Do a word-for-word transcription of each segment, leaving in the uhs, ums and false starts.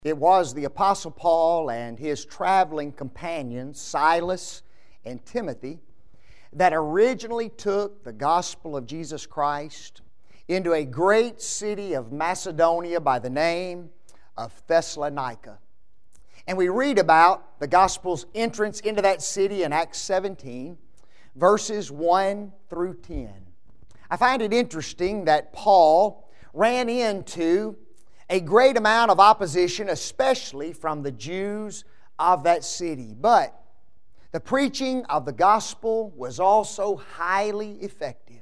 It was the Apostle Paul and his traveling companions, Silas and Timothy, that originally took the gospel of Jesus Christ into a great city of Macedonia by the name of Thessalonica. And we read about the gospel's entrance into that city in Acts seventeen, verses one through ten. I find it interesting that Paul ran into a great amount of opposition, especially from the Jews of that city. But the preaching of the gospel was also highly effective.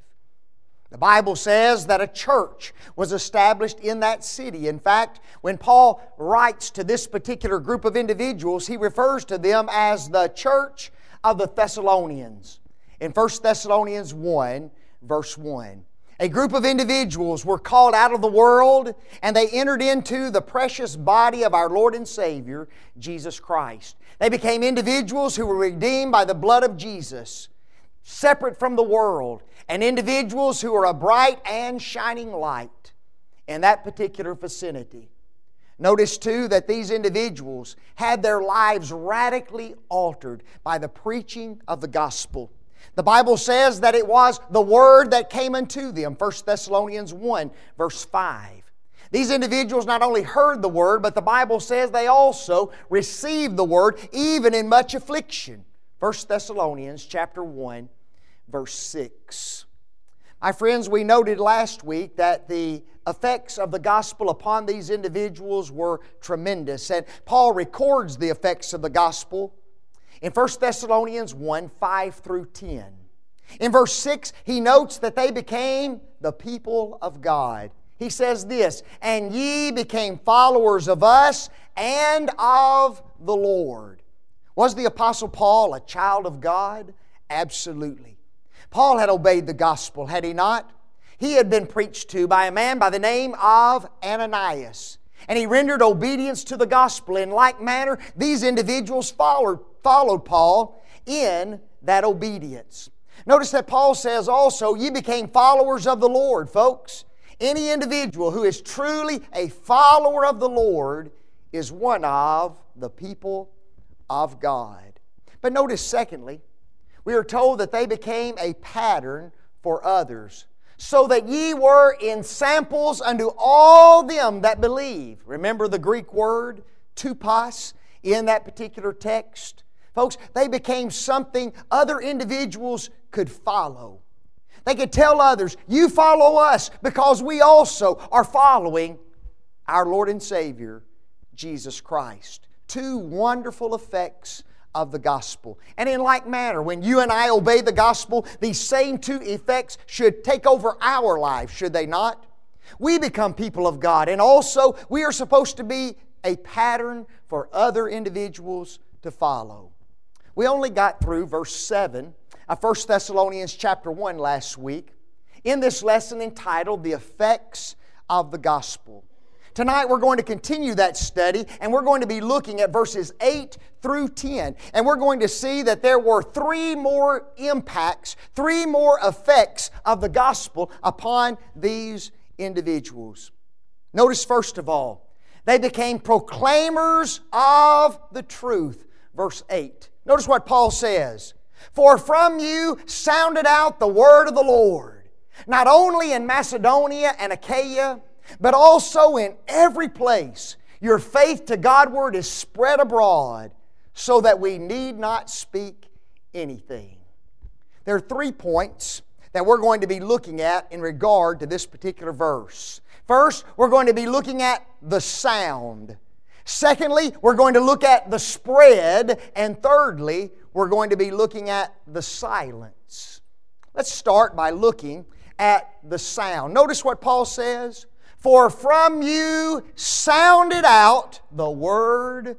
The Bible says that a church was established in that city. In fact, when Paul writes to this particular group of individuals, he refers to them as the church of the Thessalonians. In First Thessalonians one, verse one. A group of individuals were called out of the world and they entered into the precious body of our Lord and Savior, Jesus Christ. They became individuals who were redeemed by the blood of Jesus, separate from the world, and individuals who are a bright and shining light in that particular vicinity. Notice too that these individuals had their lives radically altered by the preaching of the gospel. The Bible says that it was the Word that came unto them. First Thessalonians one, verse five. These individuals not only heard the Word, but the Bible says they also received the Word, even in much affliction. First Thessalonians chapter one, verse six. My friends, we noted last week that the effects of the gospel upon these individuals were tremendous. And Paul records the effects of the gospel in First Thessalonians one, five through ten. In verse six, he notes that they became the people of God. He says this, "And ye became followers of us and of the Lord." Was the Apostle Paul a child of God? Absolutely. Paul had obeyed the gospel, had he not? He had been preached to by a man by the name of Ananias. And he rendered obedience to the gospel. In like manner, these individuals followed, followed Paul in that obedience. Notice that Paul says also, "Ye became followers of the Lord," folks. Any individual who is truly a follower of the Lord is one of the people of God. But notice secondly, we are told that they became a pattern for others, so that ye were in samples unto all them that believe. Remember the Greek word, tupos, in that particular text? Folks, they became something other individuals could follow. They could tell others, "You follow us because we also are following our Lord and Savior, Jesus Christ." Two wonderful effects of the gospel. And in like manner, when you and I obey the gospel, these same two effects should take over our lives, should they not? We become people of God, and also we are supposed to be a pattern for other individuals to follow. We only got through verse seven of First Thessalonians chapter one last week in this lesson entitled "The Effects of the Gospel." Tonight we're going to continue that study, and we're going to be looking at verses eight through ten. And we're going to see that there were three more impacts, three more effects of the gospel upon these individuals. Notice first of all, they became proclaimers of the truth. Verse eight. Notice what Paul says. "For from you sounded out the word of the Lord, not only in Macedonia and Achaia, but also in every place. Your faith to Godward is spread abroad, so that we need not speak anything." There are three points that we're going to be looking at in regard to this particular verse. First, we're going to be looking at the sound. Secondly, we're going to look at the spread. And thirdly, we're going to be looking at the silence. Let's start by looking at the sound. Notice what Paul says. "For from you sounded out the word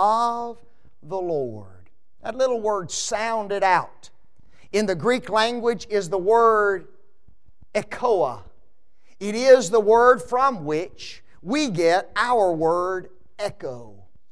of the Lord." That little word, "sounded out," in the Greek language is the word echoa. It is the word from which we get our word echo.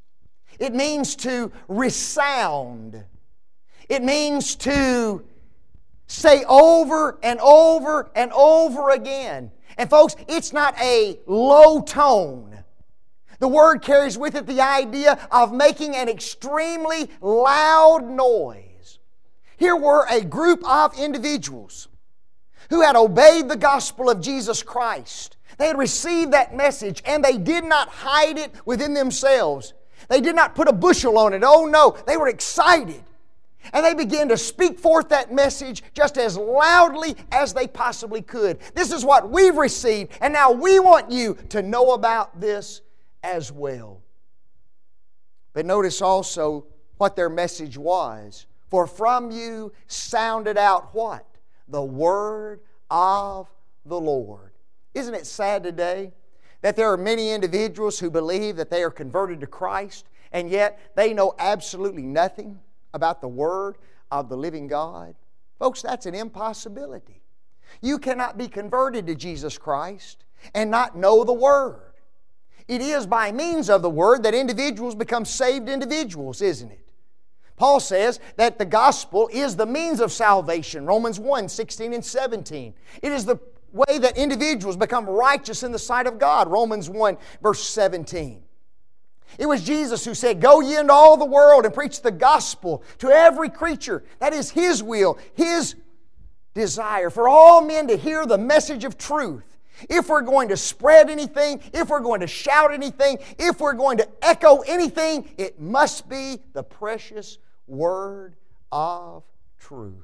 It means to resound. It means to say over and over and over again. And folks, it's not a low tone. The word carries with it the idea of making an extremely loud noise. Here were a group of individuals who had obeyed the gospel of Jesus Christ. They had received that message and they did not hide it within themselves. They did not put a bushel on it. Oh no, they were excited. And they began to speak forth that message just as loudly as they possibly could. This is what we've received, and now we want you to know about this as well. But notice also what their message was. For from you sounded out what? The word of the Lord. Isn't it sad today that there are many individuals who believe that they are converted to Christ, and yet they know absolutely nothing about the Word of the living God? Folks, that's an impossibility. You cannot be converted to Jesus Christ and not know the Word. It is by means of the Word that individuals become saved individuals, isn't it? Paul says that the gospel is the means of salvation, Romans one, sixteen and seventeen. It is the way that individuals become righteous in the sight of God, Romans one, verse seventeen. It was Jesus who said, "Go ye into all the world and preach the gospel to every creature." That is His will, His desire for all men to hear the message of truth. If we're going to spread anything, if we're going to shout anything, if we're going to echo anything, it must be the precious word of truth.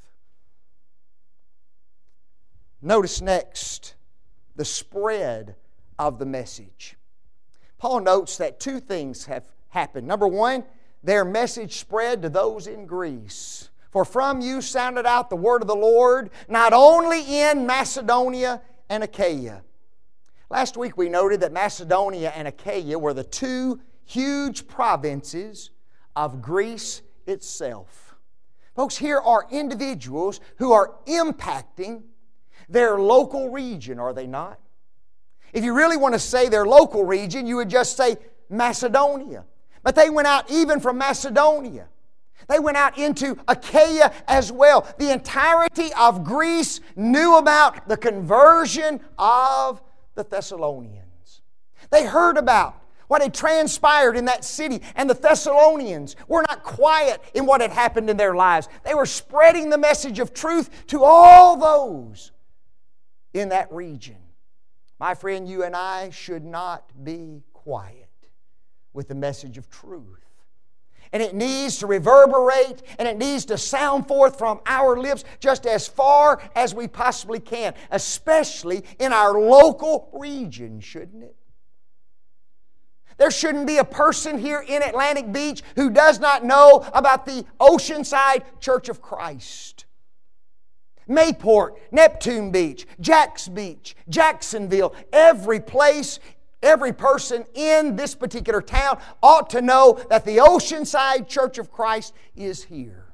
Notice next the spread of the message. Paul notes that two things have happened. Number one, their message spread to those in Greece. For from you sounded out the word of the Lord, not only in Macedonia and Achaia. Last week we noted that Macedonia and Achaia were the two huge provinces of Greece itself. Folks, here are individuals who are impacting their local region, are they not? If you really want to say their local region, you would just say Macedonia. But they went out even from Macedonia. They went out into Achaia as well. The entirety of Greece knew about the conversion of the Thessalonians. They heard about what had transpired in that city, and the Thessalonians were not quiet in what had happened in their lives. They were spreading the message of truth to all those in that region. My friend, you and I should not be quiet with the message of truth. And it needs to reverberate and it needs to sound forth from our lips just as far as we possibly can, especially in our local region, shouldn't it? There shouldn't be a person here in Atlantic Beach who does not know about the Oceanside Church of Christ. Mayport, Neptune Beach, Jacks Beach, Jacksonville, every place, every person in this particular town ought to know that the Oceanside Church of Christ is here.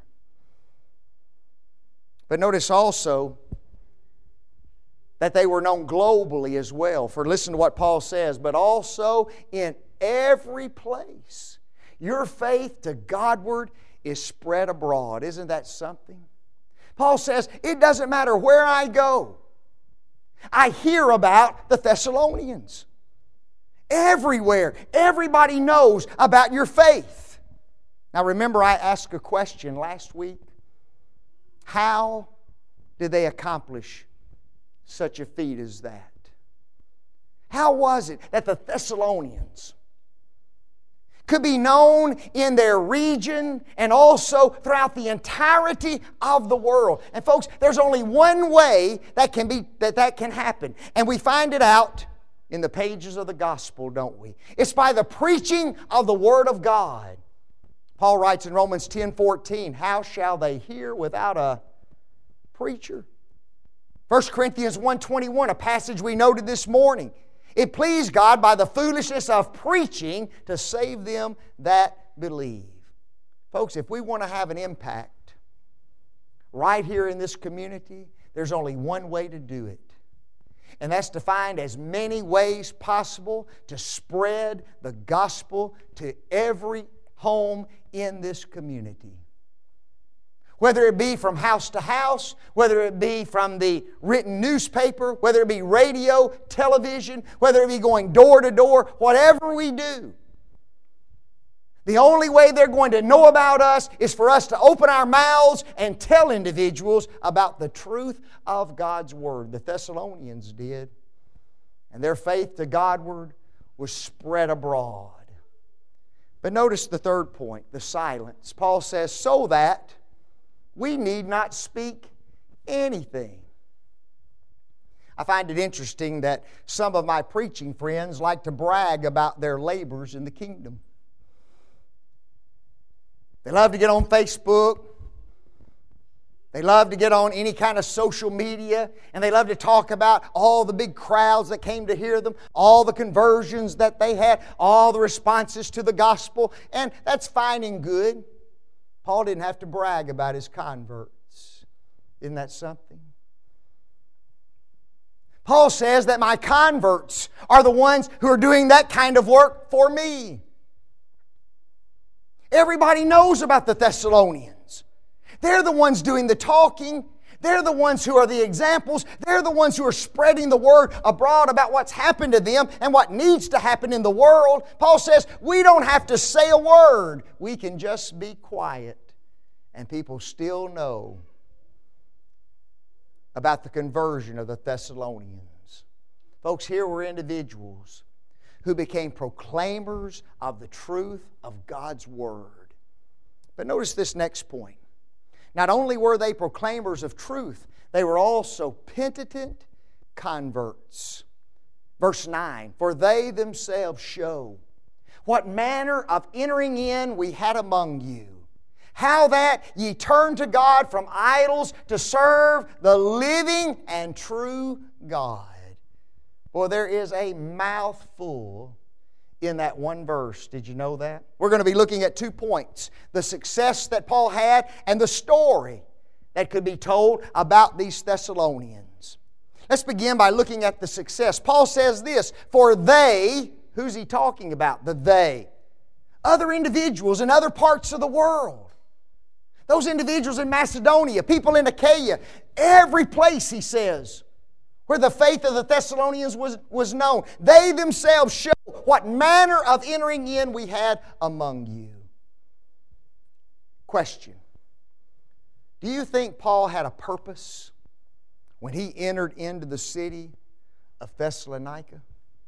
But notice also that they were known globally as well. For listen to what Paul says, but also in every place. Your faith to Godward is spread abroad. Isn't that something? Paul says, it doesn't matter where I go. I hear about the Thessalonians. Everywhere. Everybody knows about your faith. Now remember, I asked a question last week. How did they accomplish such a feat as that? How was it that the Thessalonians could be known in their region and also throughout the entirety of the world? And folks, there's only one way that can be that that can happen. And we find it out in the pages of the gospel, don't we? It's by the preaching of the Word of God. Paul writes in Romans ten fourteen, how shall they hear without a preacher? First Corinthians one twenty-one, a passage we noted this morning. It pleased God by the foolishness of preaching to save them that believe. Folks, if we want to have an impact right here in this community, there's only one way to do it. And that's to find as many ways possible to spread the gospel to every home in this community. Whether it be from house to house, whether it be from the written newspaper, whether it be radio, television, whether it be going door to door, whatever we do, the only way they're going to know about us is for us to open our mouths and tell individuals about the truth of God's Word. The Thessalonians did. And their faith to Godward was spread abroad. But notice the third point, the silence. Paul says, so that we need not speak anything. I find it interesting that some of my preaching friends like to brag about their labors in the kingdom. They love to get on Facebook. They love to get on any kind of social media, and they love to talk about all the big crowds that came to hear them, all the conversions that they had, all the responses to the gospel, and that's fine and good. Paul didn't have to brag about his converts. Isn't that something? Paul says that my converts are the ones who are doing that kind of work for me. Everybody knows about the Thessalonians. They're the ones doing the talking. They're the ones who are the examples. They're the ones who are spreading the word abroad about what's happened to them and what needs to happen in the world. Paul says we don't have to say a word. We can just be quiet, and people still know about the conversion of the Thessalonians. Folks, here were individuals who became proclaimers of the truth of God's Word. But notice this next point. Not only were they proclaimers of truth, they were also penitent converts. Verse nine, for they themselves show what manner of entering in we had among you, how that ye turned to God from idols to serve the living and true God. Boy, there is a mouthful in that one verse. Did you know that? We're going to be looking at two points. The success that Paul had and the story that could be told about these Thessalonians. Let's begin by looking at the success. Paul says this, for they, who's he talking about? The they. Other individuals in other parts of the world. Those individuals in Macedonia, people in Achaia, every place, he says, where the faith of the Thessalonians was, was known. They themselves show what manner of entering in we had among you. Question. Do you think Paul had a purpose when he entered into the city of Thessalonica?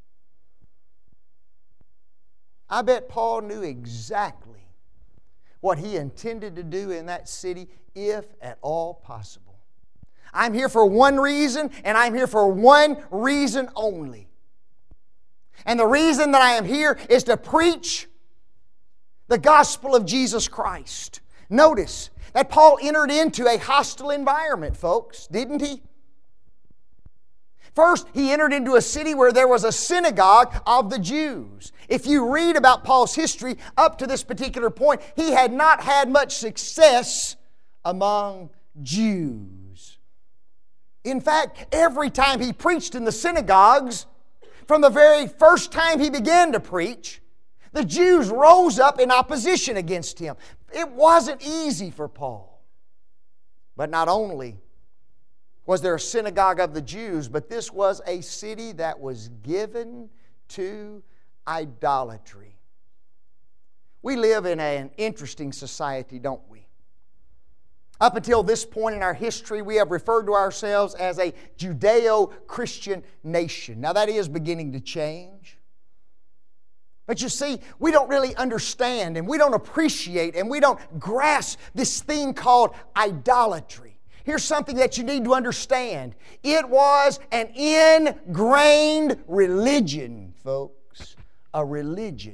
I bet Paul knew exactly what he intended to do in that city, if at all possible. I'm here for one reason, and I'm here for one reason only. And the reason that I am here is to preach the gospel of Jesus Christ. Notice that Paul entered into a hostile environment, folks, didn't he? First, he entered into a city where there was a synagogue of the Jews. If you read about Paul's history up to this particular point, he had not had much success among Jews. In fact, every time he preached in the synagogues, from the very first time he began to preach, the Jews rose up in opposition against him. It wasn't easy for Paul. But not only was there a synagogue of the Jews, but this was a city that was given to idolatry. We live in an interesting society, don't we? Up until this point in our history, we have referred to ourselves as a Judeo-Christian nation. Now that is beginning to change. But you see, we don't really understand and we don't appreciate and we don't grasp this thing called idolatry. Here's something that you need to understand. It was an ingrained religion, folks. A religion.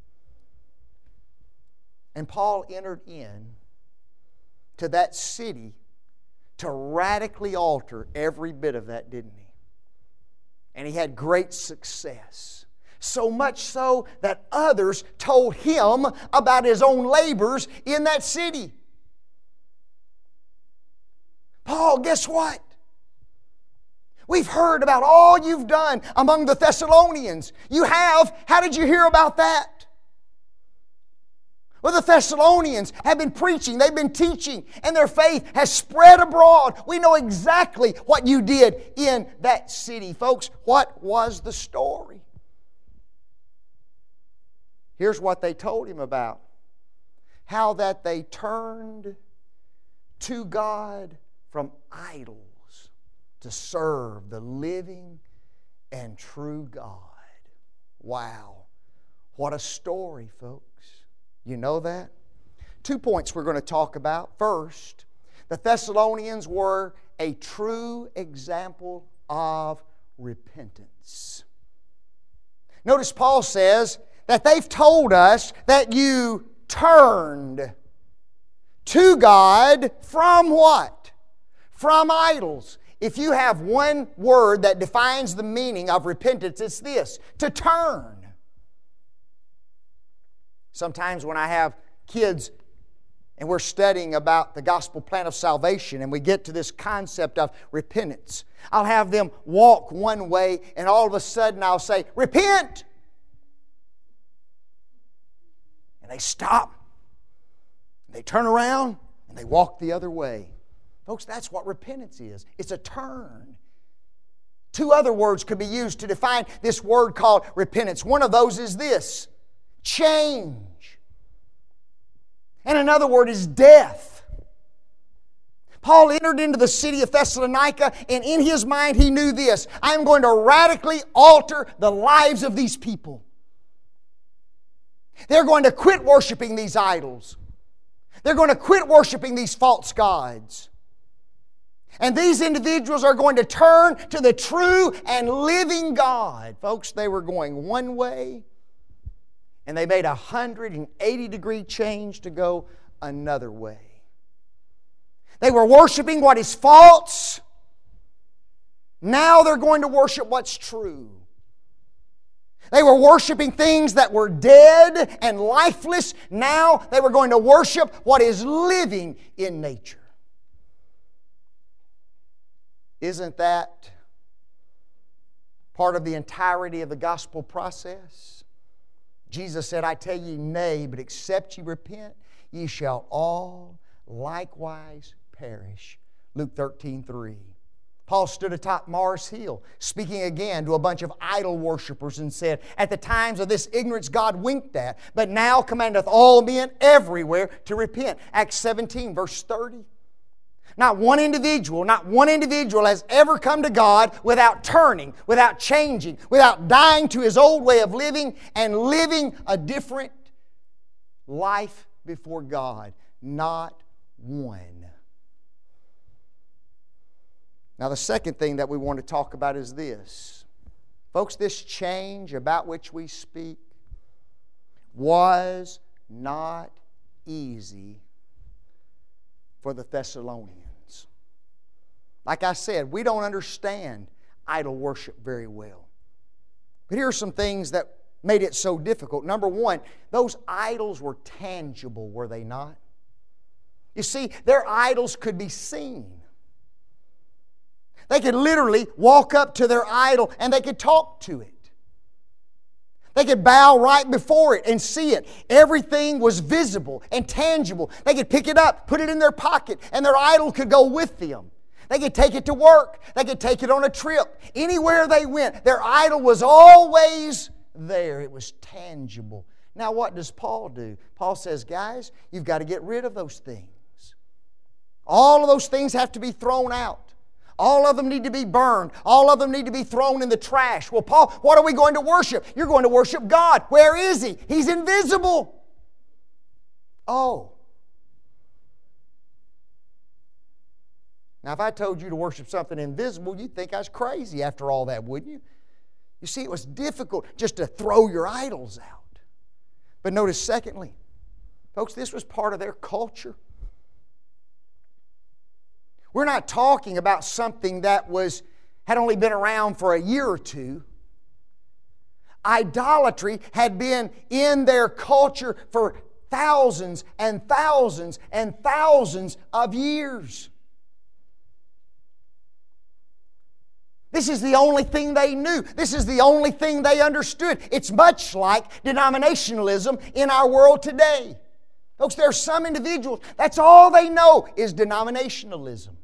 And Paul entered in to that city to radically alter every bit of that, didn't he? And he had great success. So much so that others told him about his own labors in that city. Paul, guess what? We've heard about all you've done among the Thessalonians. You have. How did you hear about that? Well, the Thessalonians have been preaching, they've been teaching, and their faith has spread abroad. We know exactly what you did in that city. Folks, what was the story? Here's what they told him about. How that they turned to God from idols to serve the living and true God. Wow. What a story, folks. You know that? Two points we're going to talk about. First, the Thessalonians were a true example of repentance. Notice Paul says that they've told us that you turned to God from what? From idols. If you have one word that defines the meaning of repentance, it's this: to turn. Sometimes when I have kids and we're studying about the gospel plan of salvation and we get to this concept of repentance, I'll have them walk one way and all of a sudden I'll say, repent! And they stop, they turn around, and they walk the other way. Folks, that's what repentance is. It's a turn. Two other words could be used to define this word called repentance. One of those is this: change. And another word is death. Paul entered into the city of Thessalonica, and in his mind he knew this: I am going to radically alter the lives of these people. They're going to quit worshiping these idols. They're going to quit worshiping these false gods. And these individuals are going to turn to the true and living God. Folks, they were going one way, and they made a one hundred eighty degree change to go another way. They were worshiping what is false. Now they're going to worship what's true. They were worshiping things that were dead and lifeless. Now they were going to worship what is living in nature. Isn't that part of the entirety of the gospel process? Jesus said, I tell you, nay, but except ye repent, ye shall all likewise perish. Luke thirteen three. Paul stood atop Mars Hill, speaking again to a bunch of idol worshippers, and said, at the times of this ignorance God winked at, but now commandeth all men everywhere to repent. Acts seventeen, verse thirty. Not one individual, not one individual has ever come to God without turning, without changing, without dying to his old way of living and living a different life before God. Not one. Now, the second thing that we want to talk about is this. Folks, this change about which we speak was not easy for the Thessalonians. Like I said, we don't understand idol worship very well. But here are some things that made it so difficult. Number one, those idols were tangible, were they not? You see, their idols could be seen. They could literally walk up to their idol and they could talk to it. They could bow right before it and see it. Everything was visible and tangible. They could pick it up, put it in their pocket, and their idol could go with them. They could take it to work. They could take it on a trip. Anywhere they went, their idol was always there. It was tangible. Now, what does Paul do? Paul says, guys, you've got to get rid of those things. All of those things have to be thrown out. All of them need to be burned. All of them need to be thrown in the trash. Well, Paul, what are we going to worship? You're going to worship God. Where is He? He's invisible. Oh. Now, if I told you to worship something invisible, you'd think I was crazy after all that, wouldn't you? You see, it was difficult just to throw your idols out. But notice, secondly, folks, this was part of their culture. We're not talking about something that was had only been around for a year or two. Idolatry had been in their culture for thousands and thousands and thousands of years. This is the only thing they knew. This is the only thing they understood. It's much like denominationalism in our world today. Folks, there are some individuals, that's all they know is denominationalism.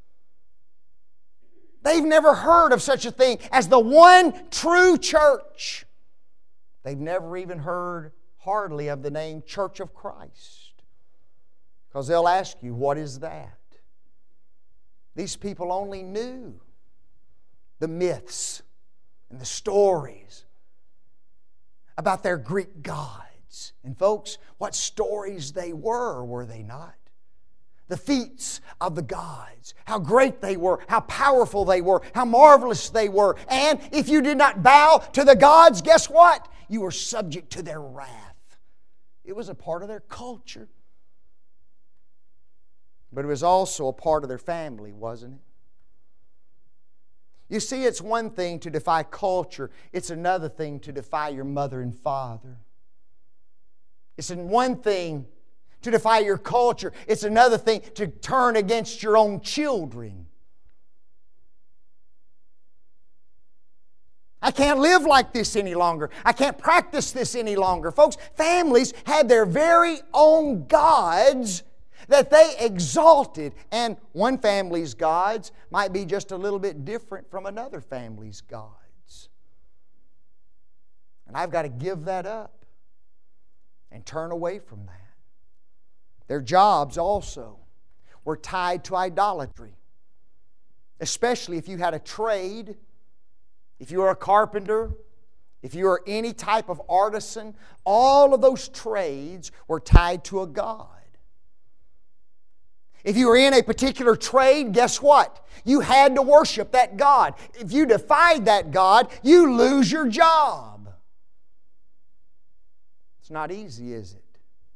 They've never heard of such a thing as the one true church. They've never even heard hardly of the name Church of Christ. Because they'll ask you, what is that? These people only knew the myths and the stories about their Greek gods. And folks, what stories they were, were they not? The feats of the gods, how great they were, how powerful they were, how marvelous they were. And if you did not bow to the gods, guess what? You were subject to their wrath. It was a part of their culture. But it was also a part of their family, wasn't it? You see, it's one thing to defy culture. It's another thing to defy your mother and father. It's one thing to defy your culture. It's another thing to turn against your own children. I can't live like this any longer. I can't practice this any longer. Folks, families had their very own gods that they exalted. And one family's gods might be just a little bit different from another family's gods. And I've got to give that up and turn away from that. Their jobs also were tied to idolatry. Especially if you had a trade, if you were a carpenter, if you were any type of artisan, all of those trades were tied to a god. If you were in a particular trade, guess what? You had to worship that god. If you defied that god, you lose your job. It's not easy, is it?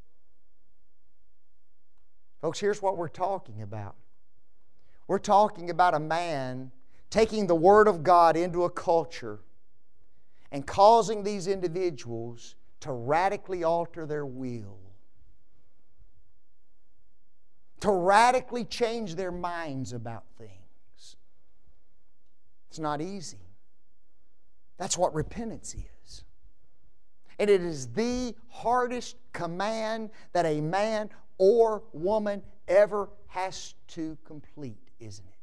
Folks, here's what we're talking about. We're talking about a man taking the Word of God into a culture and causing these individuals to radically alter their will, to radically change their minds about things. It's not easy. That's what repentance is. And it is the hardest command that a man or woman ever has to complete, isn't it?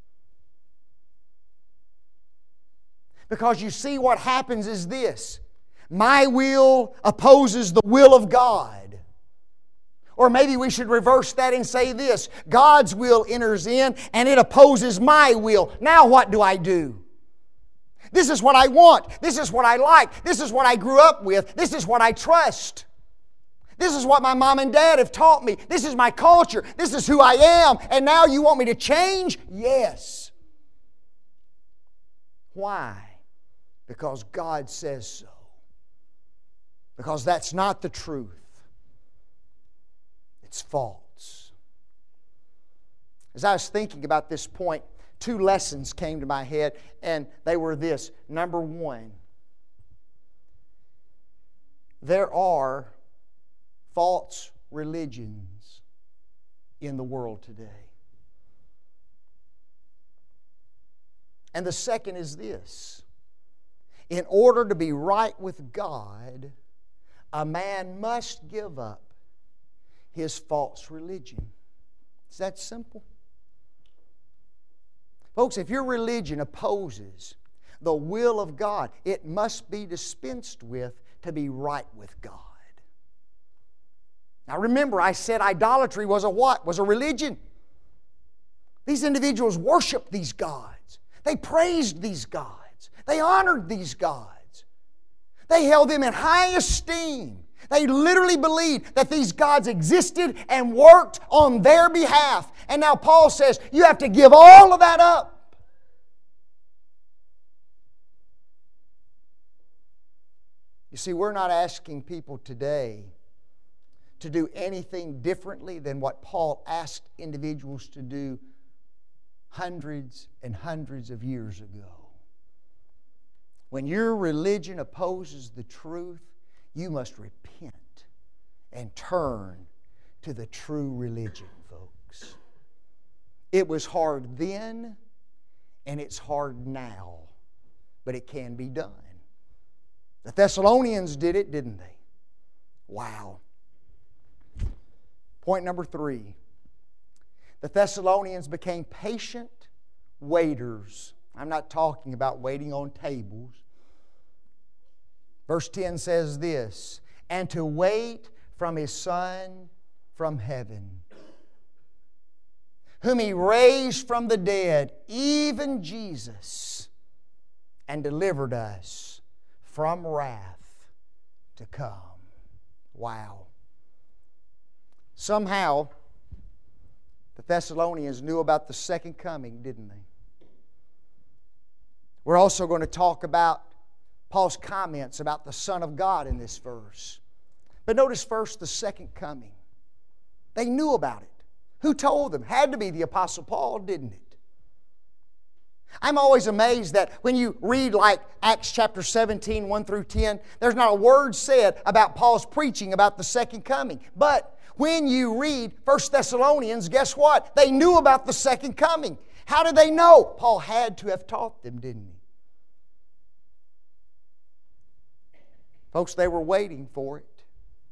Because you see, what happens is this: my will opposes the will of God. Or maybe we should reverse that and say this: God's will enters in and it opposes my will. Now what do I do? This is what I want. This is what I like. This is what I grew up with. This is what I trust. This is what my mom and dad have taught me. This is my culture. This is who I am. And now you want me to change? Yes. Why? Because God says so. Because that's not the truth. It's false. As I was thinking about this point, two lessons came to my head, and they were this. Number one, there are false religions in the world today. And the second is this: in order to be right with God, a man must give up his false religion. It's that simple. Folks, if your religion opposes the will of God, it must be dispensed with to be right with God. Now remember, I said idolatry was a what? Was a religion. These individuals worshiped these gods. They praised these gods. They honored these gods. They held them in high esteem. They literally believed that these gods existed and worked on their behalf. And now Paul says, you have to give all of that up. You see, we're not asking people today to do anything differently than what Paul asked individuals to do hundreds and hundreds of years ago. When your religion opposes the truth, you must repent and turn to the true religion, folks. It was hard then, and it's hard now, but it can be done. The Thessalonians did it, didn't they? Wow. Point number three. The Thessalonians became patient waiters. I'm not talking about waiting on tables. Verse ten says this, and to wait from His Son from heaven, whom He raised from the dead, even Jesus, and delivered us from wrath to come. Wow. Somehow, the Thessalonians knew about the second coming, didn't they? We're also going to talk about Paul's comments about the Son of God in this verse. But notice first the second coming. They knew about it. Who told them? Had to be the Apostle Paul, didn't it? I'm always amazed that when you read like Acts chapter seventeen, one through ten, there's not a word said about Paul's preaching about the second coming. But when you read First Thessalonians, guess what? They knew about the second coming. How did they know? Paul had to have taught them, didn't he? Folks, they were waiting for it.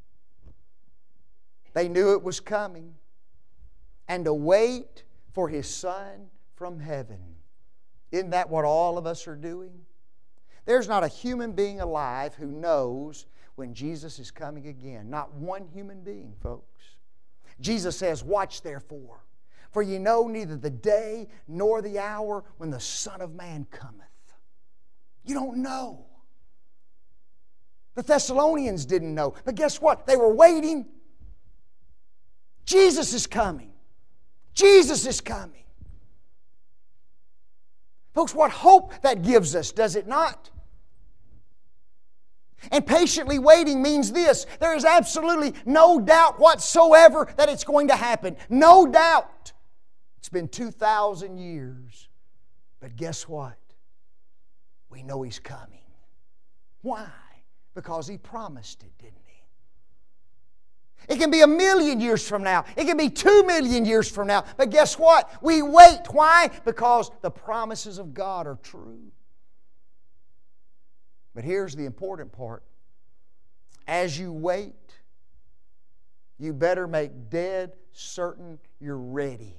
They knew it was coming. And to wait for His Son from heaven. Isn't that what all of us are doing? There's not a human being alive who knows when Jesus is coming again. Not one human being, folks. Jesus says, watch therefore, for ye know neither the day nor the hour when the Son of Man cometh. You don't know. The Thessalonians didn't know. But guess what? They were waiting. Jesus is coming. Jesus is coming. Folks, what hope that gives us, does it not? And patiently waiting means this. There is absolutely no doubt whatsoever that it's going to happen. No doubt. It's been two thousand years. But guess what? We know He's coming. Why? Because He promised it, didn't He? It can be a million years from now. It can be two million years from now. But guess what? We wait. Why? Because the promises of God are true. But here's the important part. As you wait, you better make dead certain you're ready.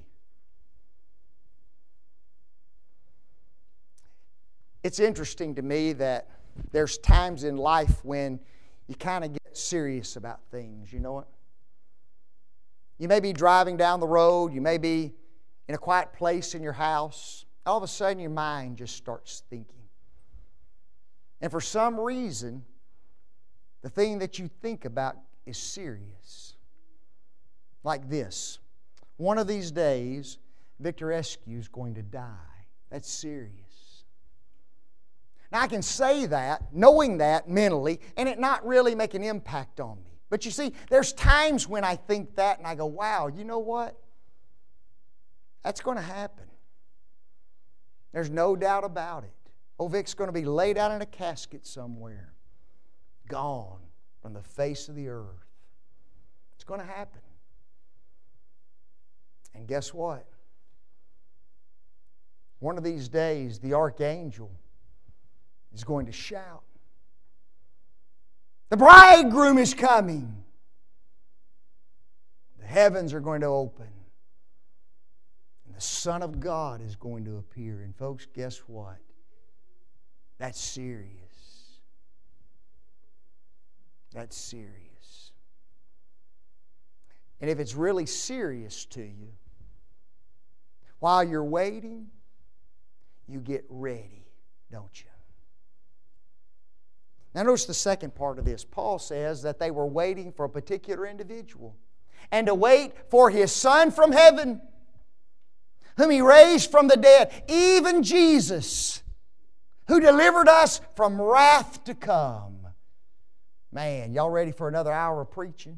It's interesting to me that there's times in life when you kind of get serious about things, you know it? You may be driving down the road, you may be in a quiet place in your house. All of a sudden your mind just starts thinking. And for some reason, the thing that you think about is serious. Like this. One of these days, Victor Eskew is going to die. That's serious. Now I can say that, knowing that mentally, and it not really make an impact on me. But you see, there's times when I think that and I go, wow, you know what? That's going to happen. There's no doubt about it. Old Vic's going to be laid out in a casket somewhere. Gone from the face of the earth. It's going to happen. And guess what? One of these days, the archangel is going to shout. The bridegroom is coming. The heavens are going to open. And the Son of God is going to appear. And folks, guess what? That's serious. That's serious. And if it's really serious to you, while you're waiting, you get ready, don't you? Now notice the second part of this. Paul says that they were waiting for a particular individual. And to wait for His Son from heaven, whom He raised from the dead, even Jesus, who delivered us from wrath to come. Man, y'all ready for another hour of preaching?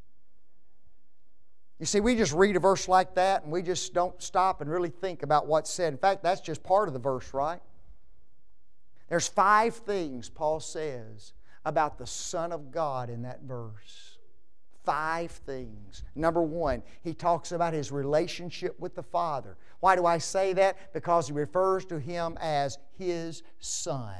You see, we just read a verse like that and we just don't stop and really think about what's said. In fact, that's just part of the verse, right? There's five things Paul says about the Son of God in that verse. Five things. Number one, he talks about His relationship with the Father. Why do I say that? Because he refers to Him as His Son.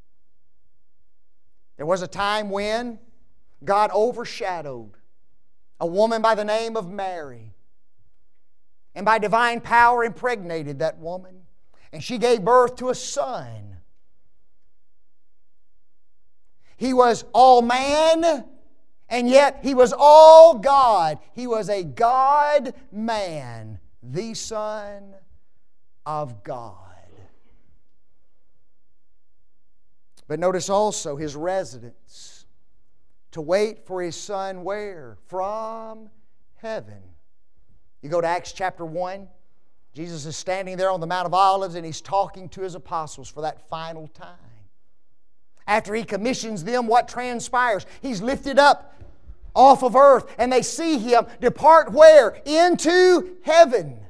There was a time when God overshadowed a woman by the name of Mary. And by divine power impregnated that woman. And she gave birth to a son. He was all man, and yet He was all God. He was a God-man, the Son of God. But notice also His residence. To wait for His Son where? From heaven. You go to Acts chapter one. Jesus is standing there on the Mount of Olives and He's talking to His apostles for that final time. After He commissions them, what transpires? He's lifted up off of earth and they see Him depart where? Into heaven.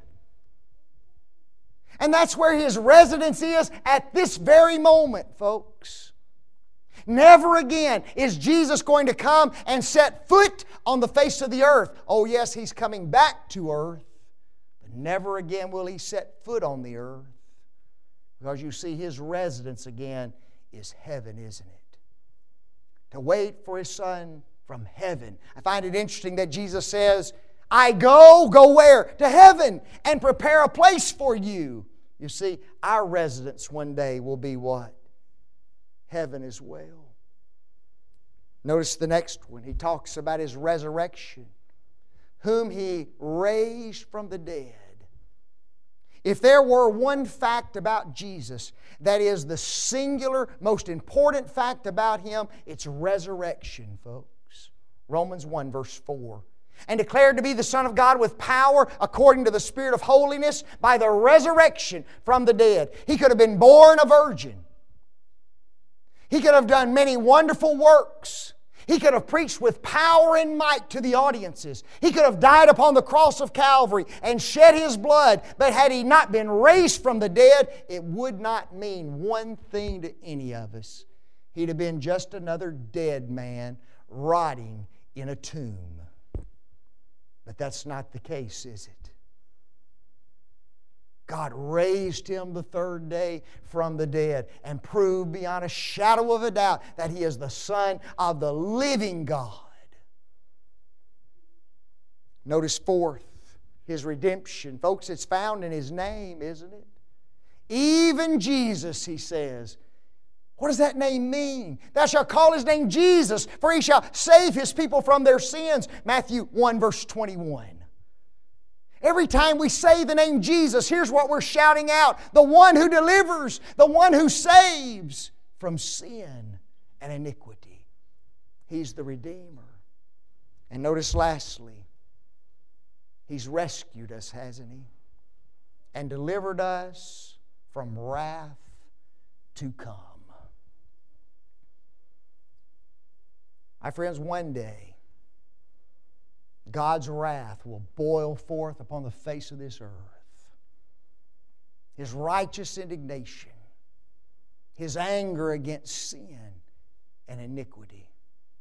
And that's where His residence is at this very moment, folks. Never again is Jesus going to come and set foot on the face of the earth. Oh yes, He's coming back to earth. But never again will He set foot on the earth. Because you see, His residence again is heaven, isn't it? To wait for His Son from heaven. I find it interesting that Jesus says, I go, go where? To heaven, and prepare a place for you. You see, our residence one day will be what? Heaven as well. Notice the next one. He talks about His resurrection, whom He raised from the dead. If there were one fact about Jesus that is the singular, most important fact about Him, it's resurrection, folks. Romans one verse four. And declared to be the Son of God with power according to the Spirit of holiness by the resurrection from the dead. He could have been born a virgin. He could have done many wonderful works. He could have preached with power and might to the audiences. He could have died upon the cross of Calvary and shed His blood. But had He not been raised from the dead, it would not mean one thing to any of us. He'd have been just another dead man rotting in a tomb. But that's not the case, is it? God raised Him the third day from the dead and proved beyond a shadow of a doubt that He is the Son of the living God. Notice fourth, His redemption. Folks, it's found in His name, isn't it? Even Jesus, He says. What does that name mean? Thou shalt call His name Jesus, for He shall save His people from their sins. Matthew one verse twenty-one. Every time we say the name Jesus, here's what we're shouting out. The one who delivers, the one who saves from sin and iniquity. He's the Redeemer. And notice lastly, He's rescued us, hasn't He? And delivered us from wrath to come. My friends, one day, God's wrath will boil forth upon the face of this earth. His righteous indignation, His anger against sin and iniquity.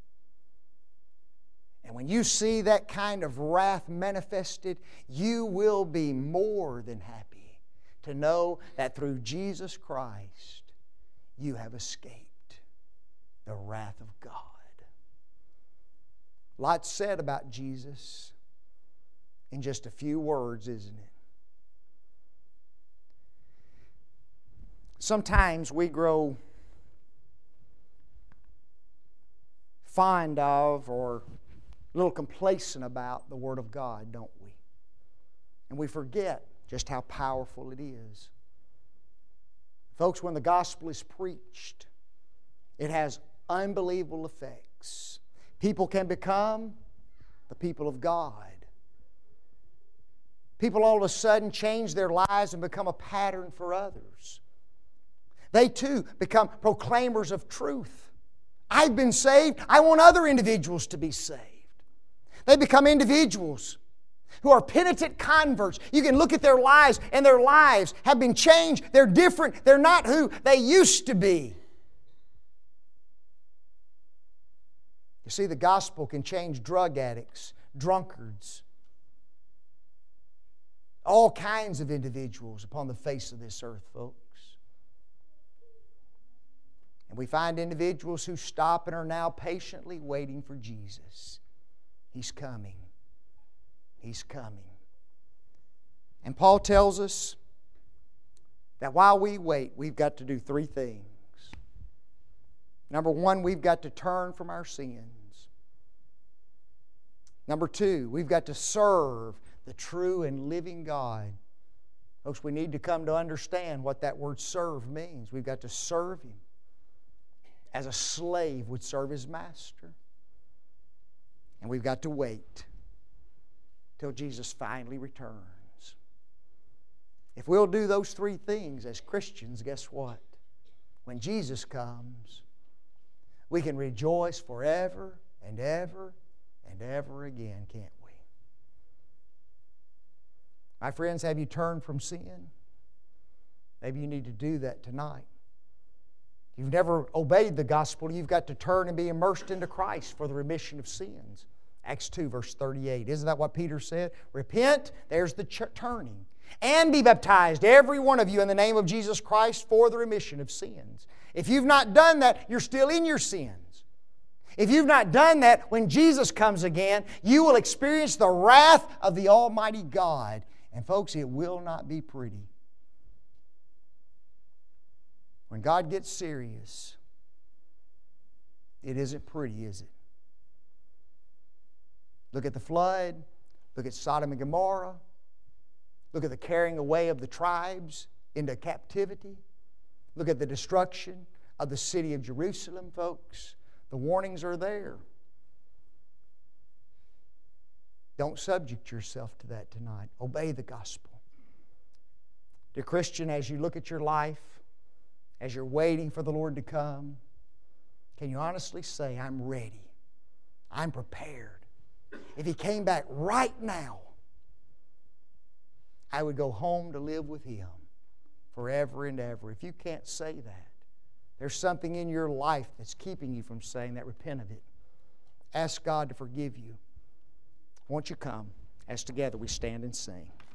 And when you see that kind of wrath manifested, you will be more than happy to know that through Jesus Christ you have escaped the wrath of God. Lots said about Jesus in just a few words, isn't it? Sometimes we grow fond of or a little complacent about the Word of God, don't we? And we forget just how powerful it is. Folks, when the gospel is preached, it has unbelievable effects. People can become the people of God. People all of a sudden change their lives and become a pattern for others. They too become proclaimers of truth. I've been saved. I want other individuals to be saved. They become individuals who are penitent converts. You can look at their lives, and their lives have been changed. They're different. They're not who they used to be. You see, the gospel can change drug addicts, drunkards, all kinds of individuals upon the face of this earth, folks. And we find individuals who stop and are now patiently waiting for Jesus. He's coming. He's coming. And Paul tells us that while we wait, we've got to do three things. Number one, we've got to turn from our sins. Number two, we've got to serve the true and living God. Folks, we need to come to understand what that word serve means. We've got to serve Him as a slave would serve his master. And we've got to wait till Jesus finally returns. If we'll do those three things as Christians, guess what? When Jesus comes, we can rejoice forever and ever and ever again, can't we? My friends, have you turned from sin? Maybe you need to do that tonight. If you've never obeyed the gospel, you've got to turn and be immersed into Christ for the remission of sins. Acts two, verse thirty-eight. Isn't that what Peter said? Repent, there's the ch- turning. And be baptized, every one of you, in the name of Jesus Christ for the remission of sins. If you've not done that, you're still in your sins. If you've not done that, when Jesus comes again, you will experience the wrath of the Almighty God. And folks, it will not be pretty. When God gets serious, it isn't pretty, is it? Look at the flood. Look at Sodom and Gomorrah. Look at the carrying away of the tribes into captivity. Look at the destruction of the city of Jerusalem, folks. The warnings are there. Don't subject yourself to that tonight. Obey the gospel. Dear Christian, as you look at your life, as you're waiting for the Lord to come, can you honestly say, I'm ready. I'm prepared. If He came back right now, I would go home to live with Him forever and ever. If you can't say that, there's something in your life that's keeping you from saying that. Repent of it. Ask God to forgive you. Won't you come as together we stand and sing?